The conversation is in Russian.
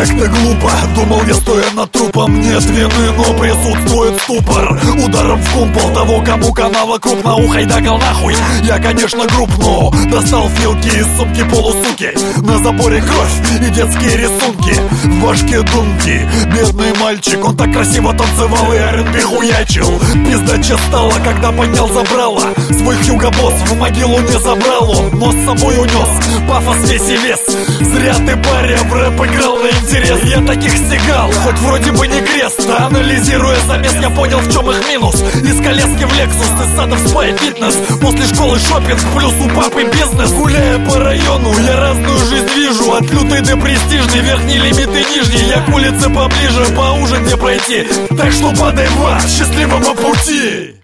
как-то глупо, думал я, стоя над трупом. Нет вины, но присутствует ступор. Ударом в кумпол того, кому канава крупно ухайдакал нахуй. Я, конечно, груб, но достал филки из сумки полусуки. На заборе кровь и детские рисунки, в башке думки. Бедный мальчик, он так красиво танцевал и R&B хуячил. Пиздача стала, когда поднял забрало. Свой Хьюго-босс в могилу не забрал он, но с собой унес пафос весь и вес. Зря ты, паря, в рэп играл на интерес. Я таких стегал, хоть вроде бы не крест. Анализируя замес, я понял, в чем их минус. Из коляски в Lexus, из сада в спа и фитнес. После школы шопинг, плюс у папы бизнес. Гуляя по району, я разную жизнь вижу. От лютой до престижной, верхний лимит и нижний. Я к улице поближе, по ужин где пройти. Так что падай в ад, счастливого пути!